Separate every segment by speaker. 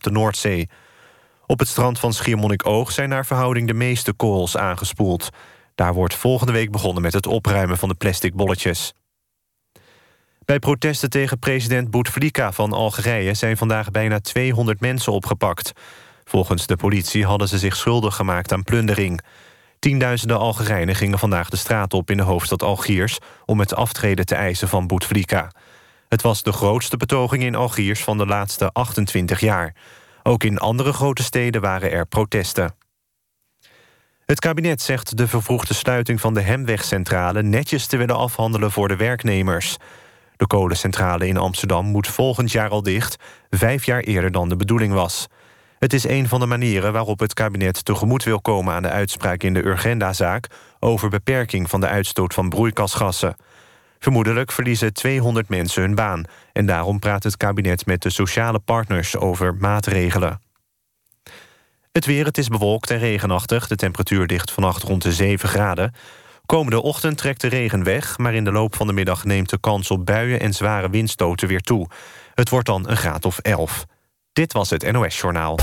Speaker 1: op de Noordzee. Op het strand van Schiermonnikoog zijn naar verhouding de meeste korrels aangespoeld. Daar wordt volgende week begonnen met het opruimen van de plastic bolletjes. Bij protesten tegen president Bouteflika van Algerije zijn vandaag bijna 200 mensen opgepakt. Volgens de politie hadden ze zich schuldig gemaakt aan plundering. Tienduizenden Algerijnen gingen vandaag de straat op in de hoofdstad Algiers om het aftreden te eisen van Bouteflika. Het was de grootste betoging in Algiers van de laatste 28 jaar. Ook in andere grote steden waren er protesten. Het kabinet zegt de vervroegde sluiting van de Hemwegcentrale netjes te willen afhandelen voor de werknemers. De kolencentrale in Amsterdam moet volgend jaar al dicht, 5 jaar eerder dan de bedoeling was. Het is een van de manieren waarop het kabinet tegemoet wil komen aan de uitspraak in de Urgenda-zaak over beperking van de uitstoot van broeikasgassen. Vermoedelijk verliezen 200 mensen hun baan en daarom praat het kabinet met de sociale partners over maatregelen. Het weer, het is bewolkt en regenachtig. De temperatuur ligt vannacht rond de 7 graden. Komende ochtend trekt de regen weg, maar in de loop van de middag neemt de kans op buien en zware windstoten weer toe. Het wordt dan een graad of 11. Dit was het NOS Journaal.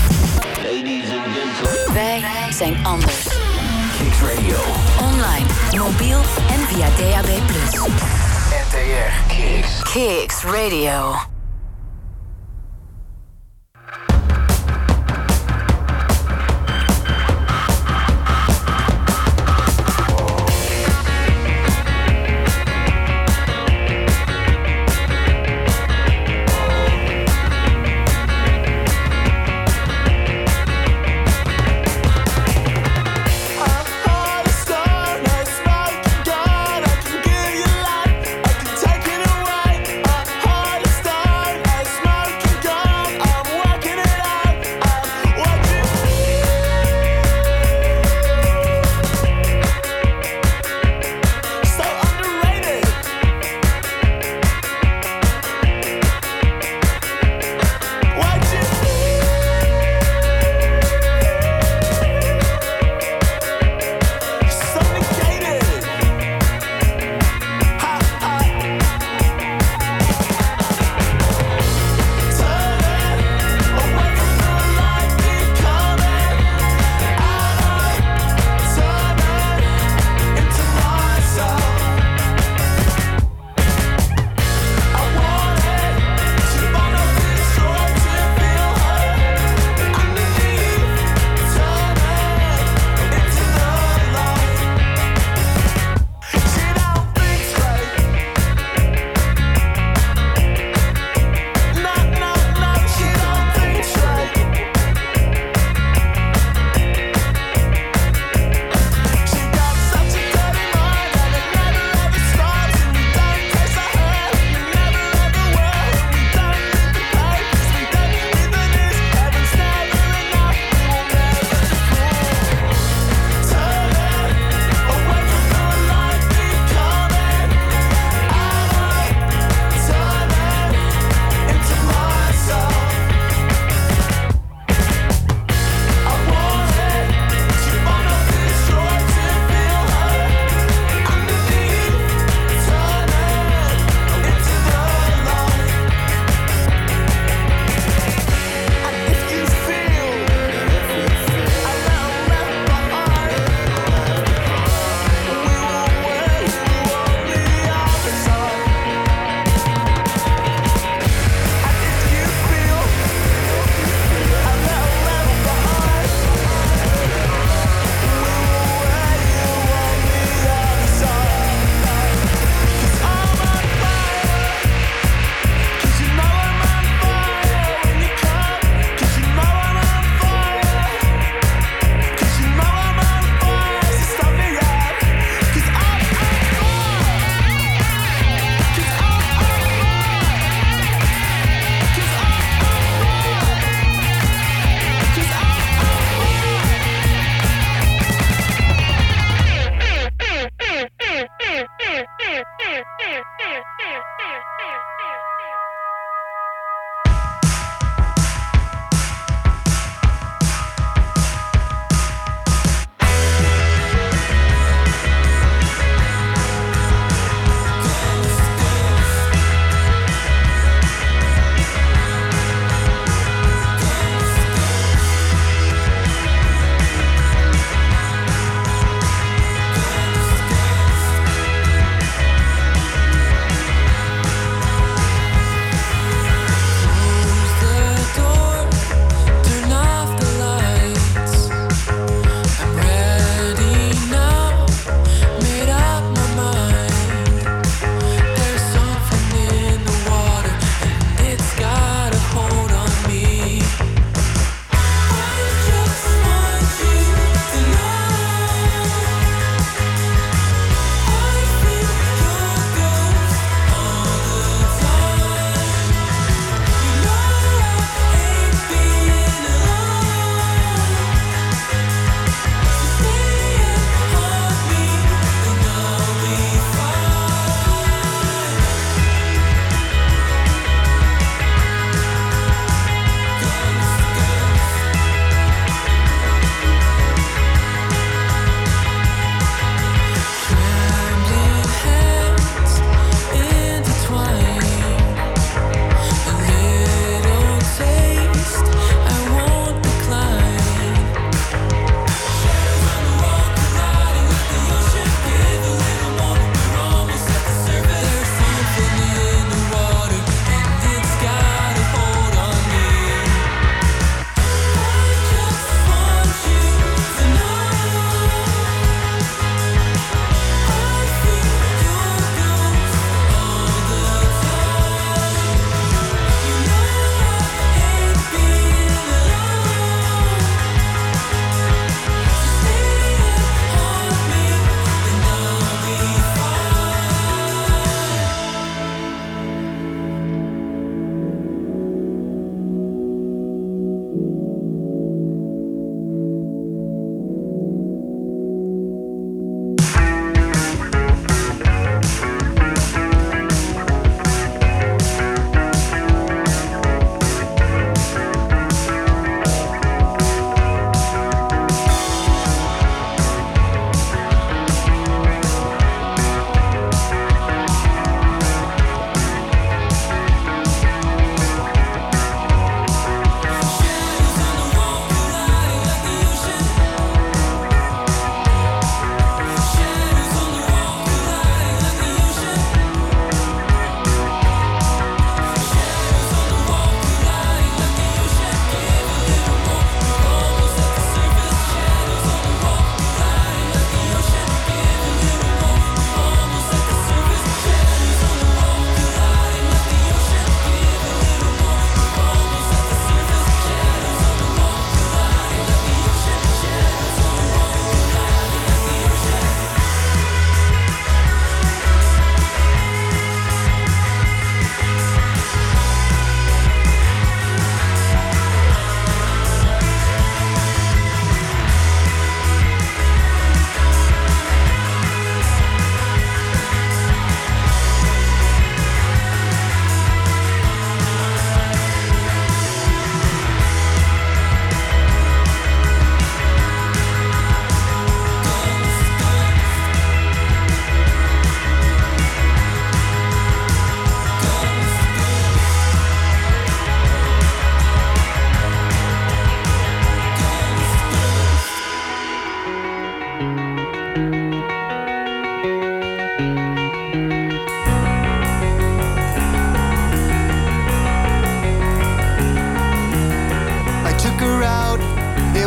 Speaker 2: Wij zijn anders. Kicks Radio. Online, mobiel en via DAB+.
Speaker 3: NTR Kicks.
Speaker 2: Kicks Radio.
Speaker 4: Take it away, a heart of stone.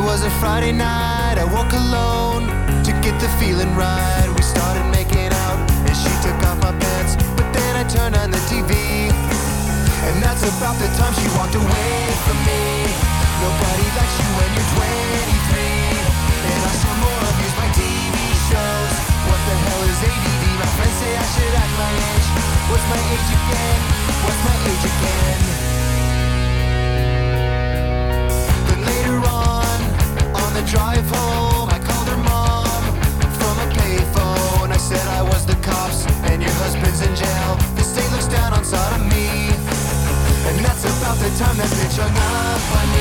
Speaker 3: was a Friday night, I woke alone to get the feeling right. We started making out and she took off my pants, but then I turned on the TV, and that's about the time she walked away from me. Nobody likes you when you're 23, and I saw more of Use My TV shows. What the hell is ADD? My friends say I should act my age. What's my age again? What's my age again? Then later on the drive home, I called her mom from a payphone. I said I was the cops and your husband's in jail. The state looks down on sodomy, and that's about the time that bitch hung up on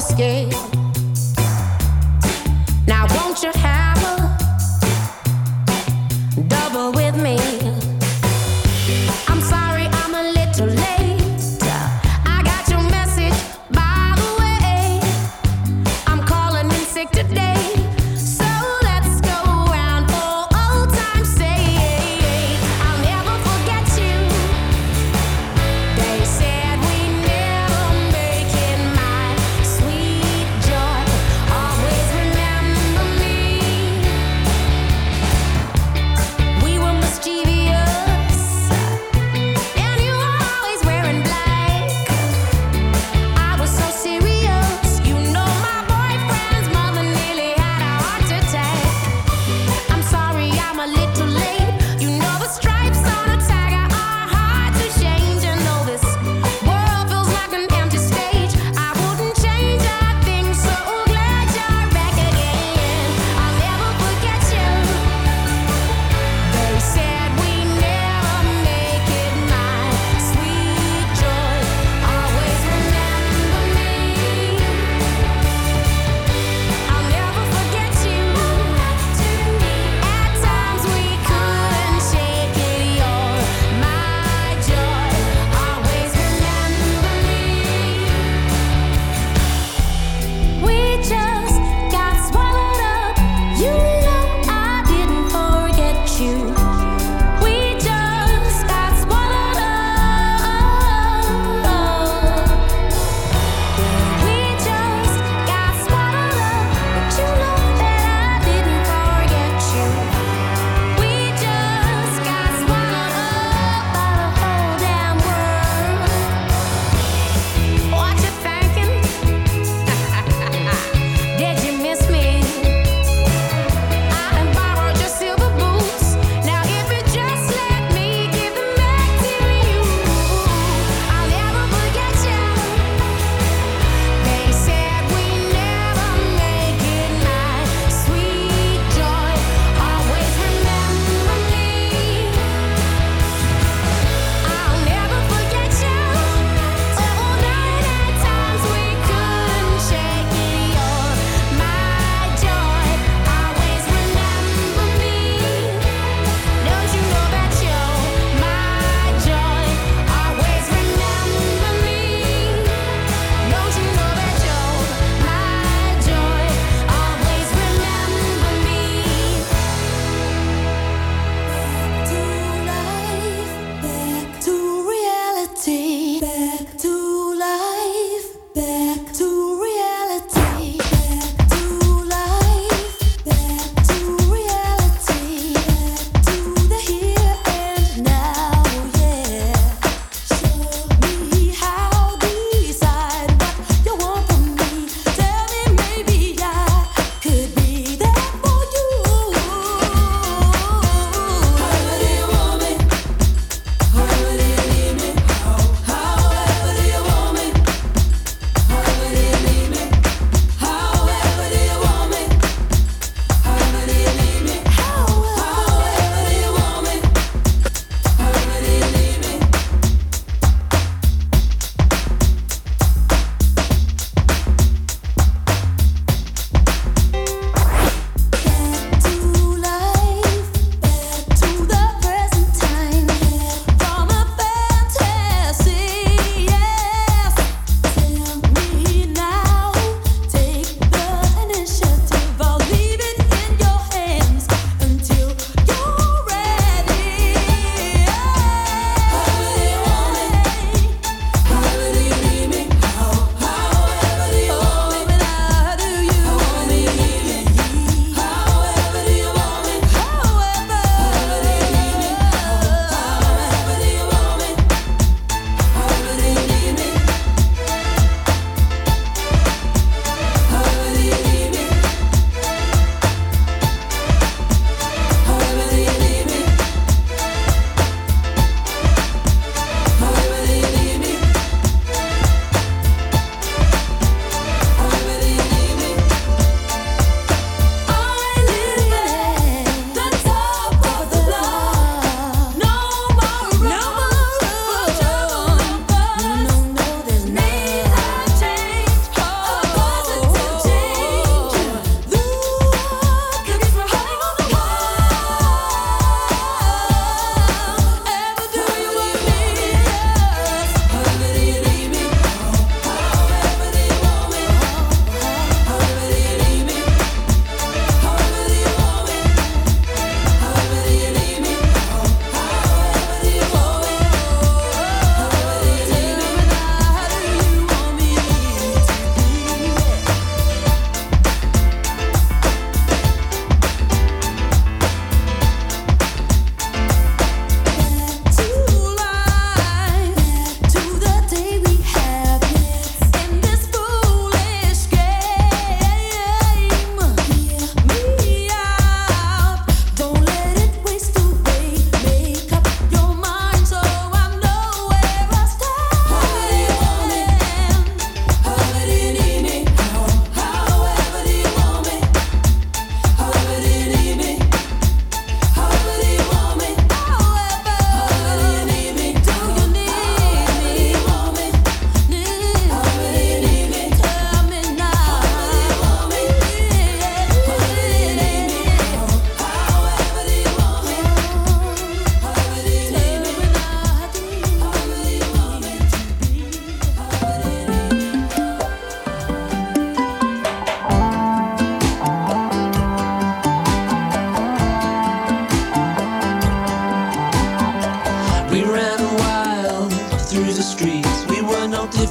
Speaker 4: whiskey. Now won't you have a double with me? I'm sorry I'm a little late. I got your message, by the way. I'm calling in sick today. So let's go round for old time's sake. I'll never forget you. They said we never make it, my sweet joy. Always remember me.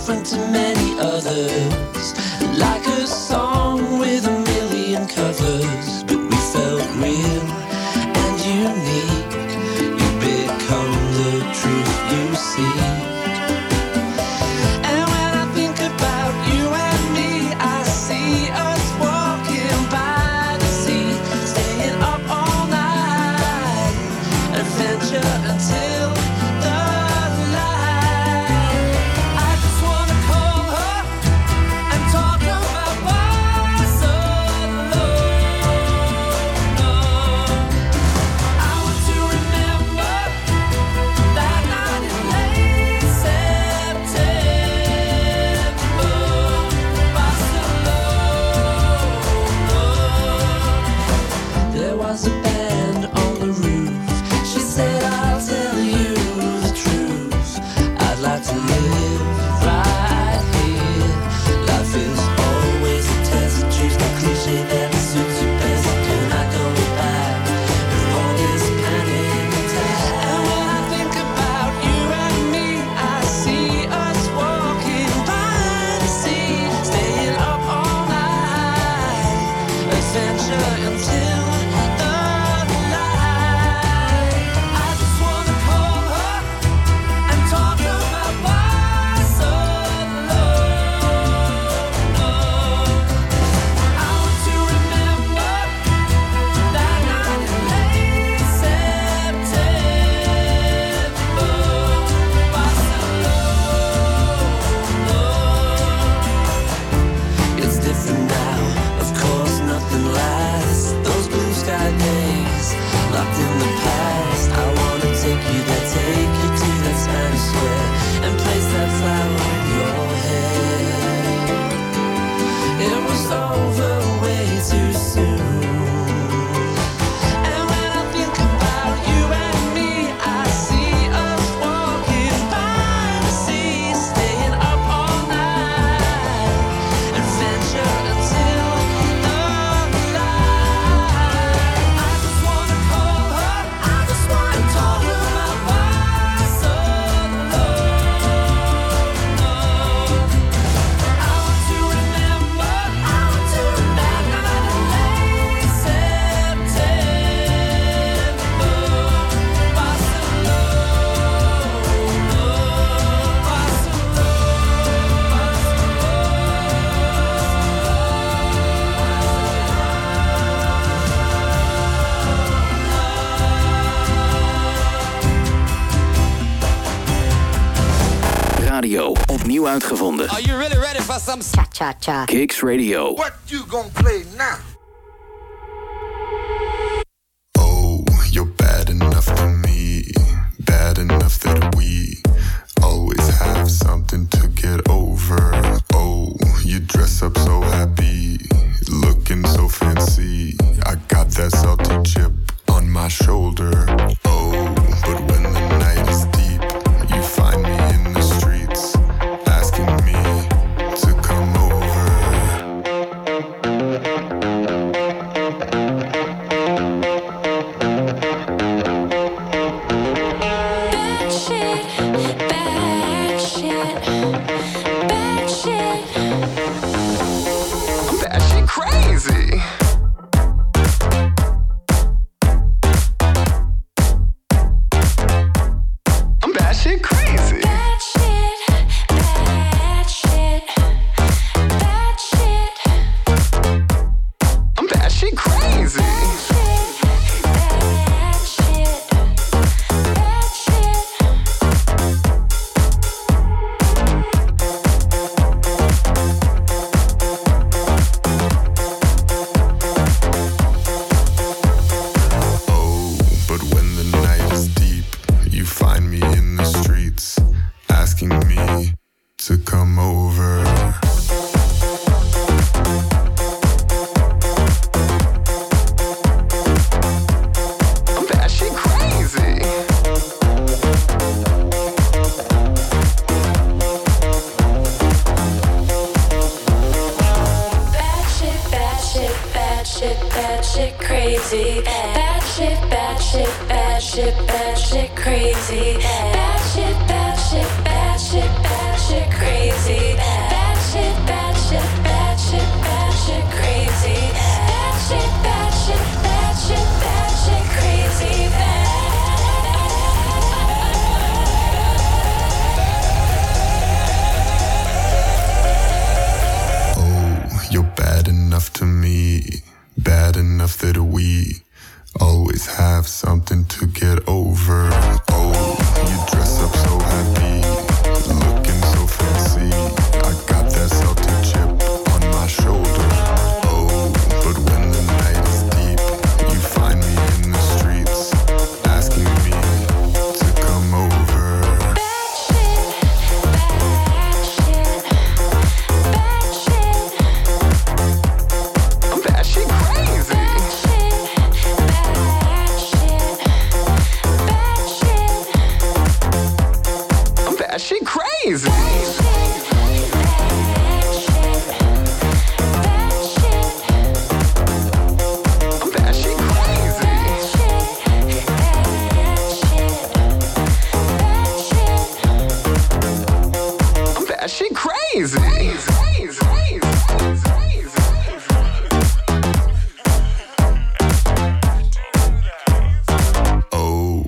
Speaker 5: different to many others. Like a song with a million covers, but we felt real and unique. You become the truth you seek. And when I think about you and me, I see us walking by the sea, staying up all night, adventure until the light. I just wanna call her and talk about Barcelona. I want to remember that night in late September, Barcelona. There was a band on the roof. She said, I'll tell you the truth. I'd like to live right here. Life is always a test. Choose the cliche that suits you best. Can I go back with all this panic attack? And when I think about you and me, I see us walking by the sea, staying up all night, adventure until the light. I just wanna call her and talk about Barcelona. I want to remember that night in late September, Barcelona. It's different now, of course nothing lasts. Those blue sky days, locked in the past. I wanna take you there, take you to that Spanish square, and place that flower in your hair. It was over way too soon. And when I think about you and me, I see us walking by the sea, staying up all night, adventure until the light. I just wanna call her, I just wanna talk about Barcelona. I want to remember that night in late September, Barcelona,
Speaker 6: Radio, opnieuw uitgevonden.
Speaker 7: Are you really ready for some
Speaker 2: Cha-cha-cha.
Speaker 6: Kicks Radio.
Speaker 8: What you gonna play now?
Speaker 9: Oh, you're bad enough to me, bad enough that we always have something to get over. Oh, you dress up so happy, looking so fancy. I got that salty chip on my shoulder. Oh, but when the night is deep, you find me in the streets, asking me to come over.
Speaker 4: Bad shit, bad shit, bad shit.
Speaker 8: I'm bad shit crazy. I'm bad shit crazy.
Speaker 4: Bad shit, bad shit, bad shit.
Speaker 8: I'm bad shit crazy.
Speaker 4: Bad shit, bad shit.
Speaker 9: Oh, but when the night is deep, you find me in the streets, asking me to come over.
Speaker 8: I'm bad shit crazy.
Speaker 4: Bad shit, bad shit, bad shit, bad shit, crazy. Bad shit, bad shit, bad shit, bad shit, crazy. Bad shit, bad shit, bad shit, bad shit, crazy.
Speaker 9: enough that we always have something to get over. Oh, you dress up so happy, looking so fancy. I got that salted chip on my shoulder. Oh, but when the night is deep, you find me in the streets, asking me to come over.
Speaker 8: I'm batshit crazy. I'm batshit crazy. I'm batshit crazy. I'm batshit crazy.
Speaker 9: Oh,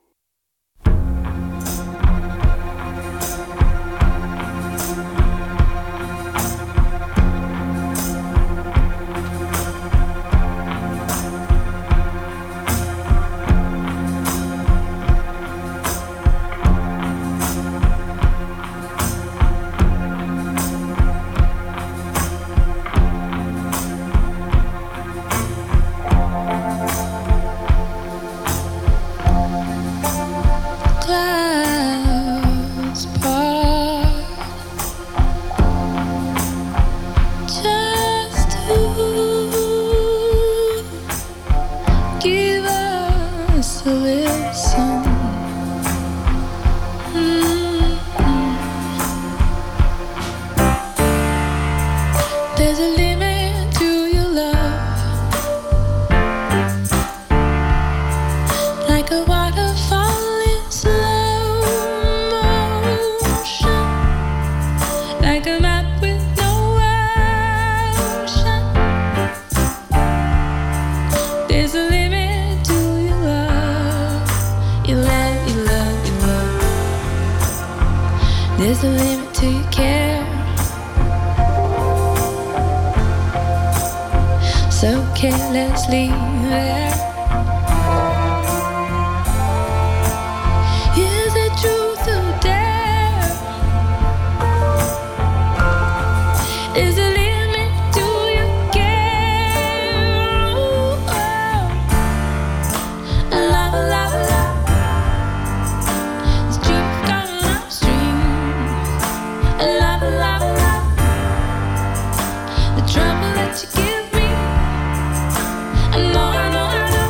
Speaker 4: Clouds part just to give us a listen. There's a limit to your love, like a waterfall in slow motion, like a map with no ocean. There's a limit to your love, your love, your love, your love. There's a limit to your care. So carelessly there. Is it truth or dare? Is a limit to your care? Ooh, oh. Love, love, love. This truth gone upstream. Love, love, love. The trouble that you give me, I know, I know, I know.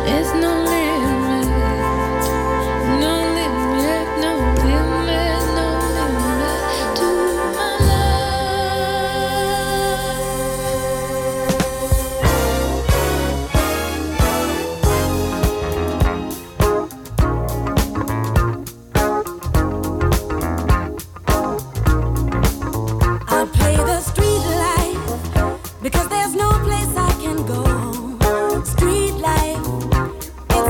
Speaker 4: There's no limit, no limit, no limit, no limit to my
Speaker 7: I'll play the street life because there's no place I can go. Street life, it's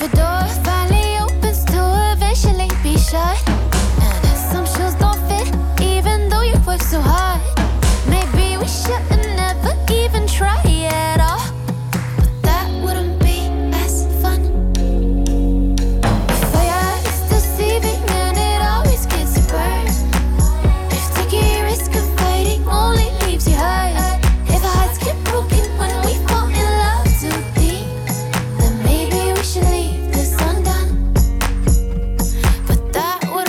Speaker 4: The door finally opens to eventually be shut. And some shoes don't fit, even though you work so hard. Maybe we should've never even tried at all. But that wouldn't be as fun. Fire is deceiving and it always gets burned. If taking a risk of fighting only leaves you hurt. If our hearts get broken when we fall in love too deep, then maybe we should leave this undone. But that would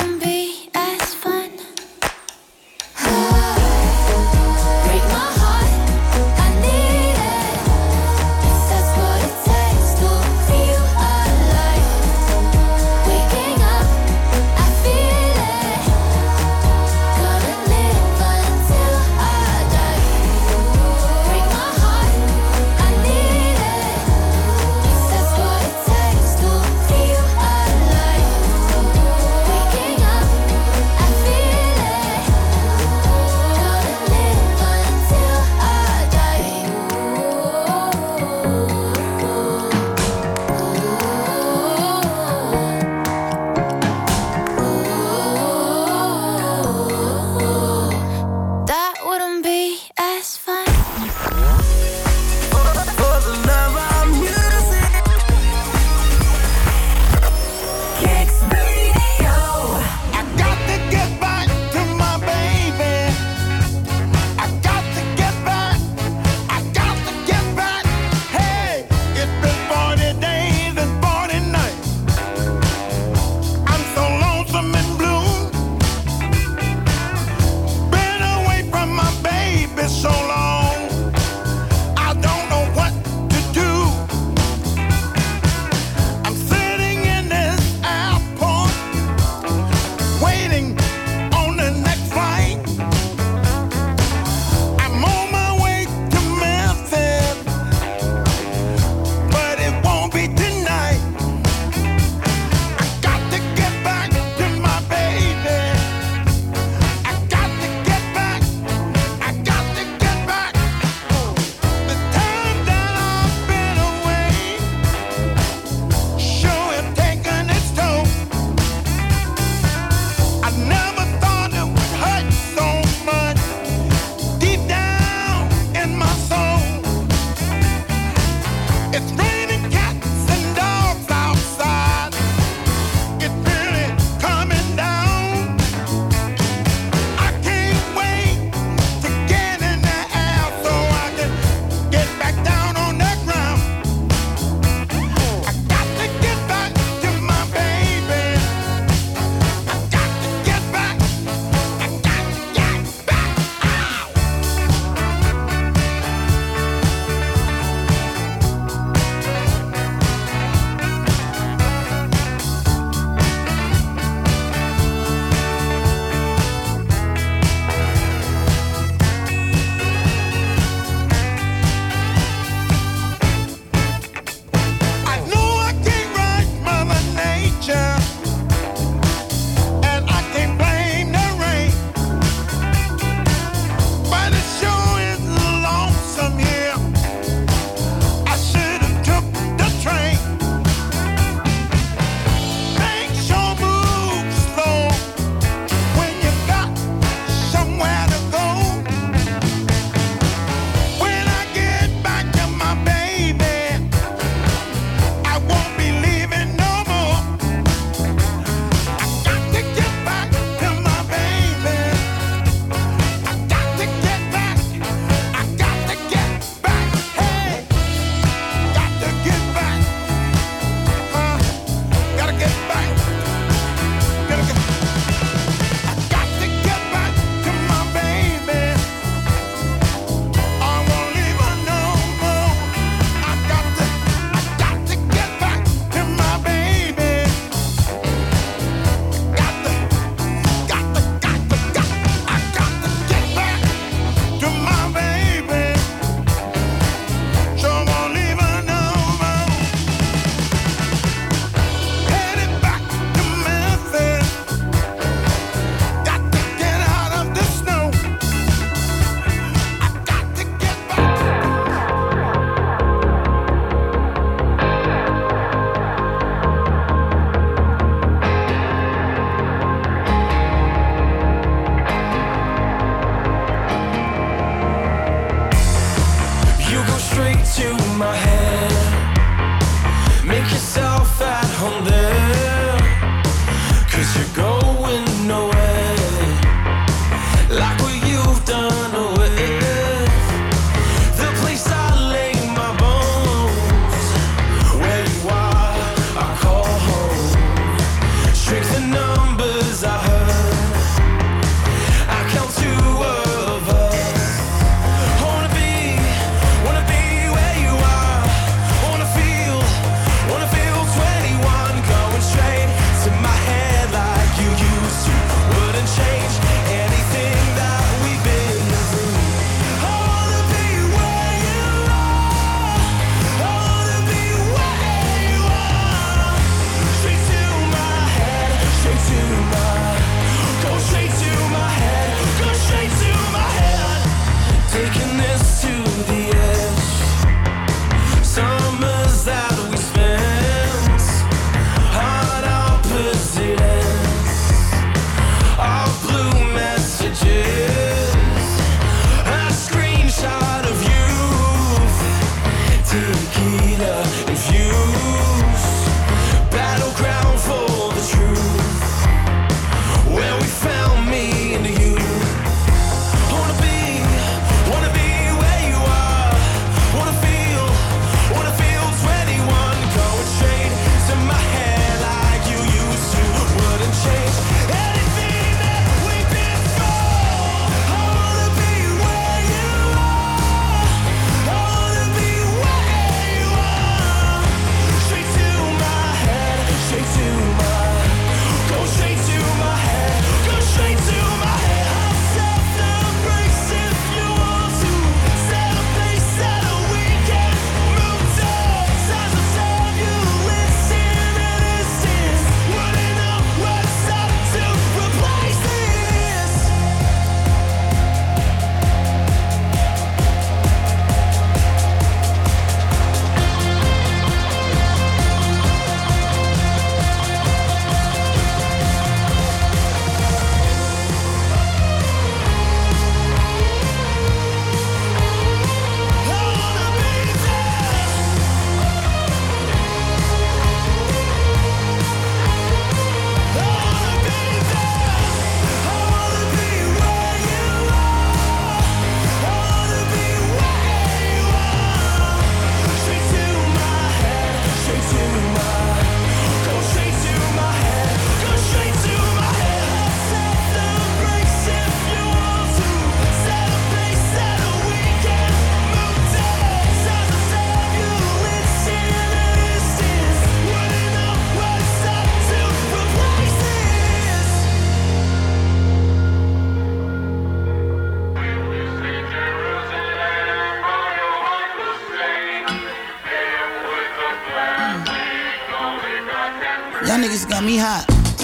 Speaker 10: Y'all niggas got me hot.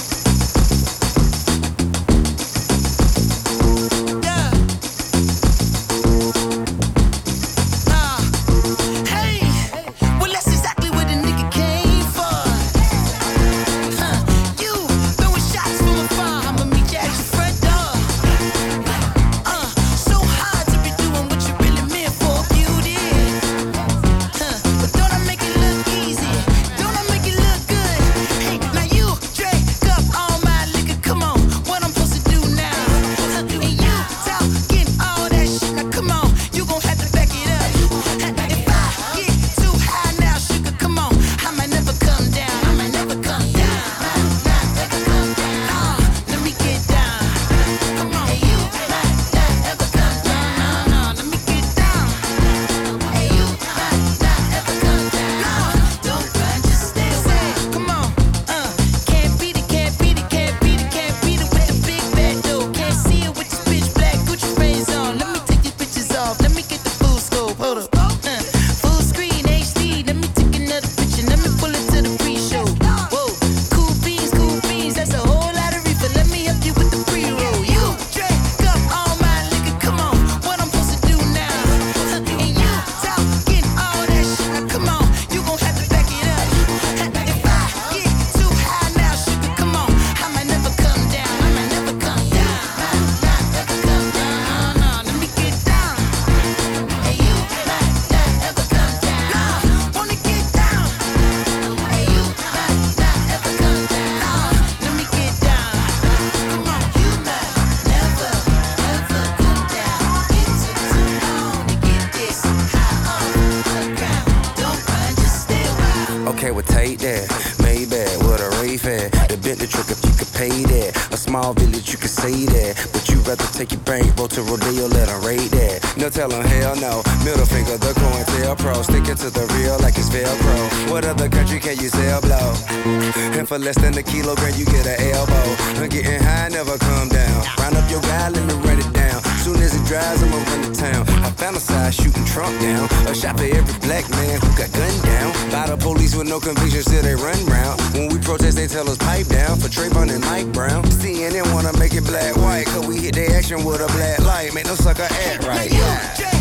Speaker 11: Okay, well take that, Maybach with a Ray-Fan. The Bentley truck if you could pay that. A small village you could say that, but you rather take your bankroll to Rodeo, let them rate that. No tell them hell no, middle finger the COINTELPRO. Stick it to the real like it's Velcro. What other country can you sell blow? And for less than a kilogram you get an elbow. I'm getting high, never come down. Round up your guy, let me run it down. Soon as it dries, I'ma run to town. I fantasize shooting Trump down. A shot for every black man who got gunned down. By the police with no conviction, still they run round. When we protest, they tell us pipe down. For Trayvon and Mike Brown. CNN wanna make it black white, cause we hit their action with a black light. Make no sucker act right.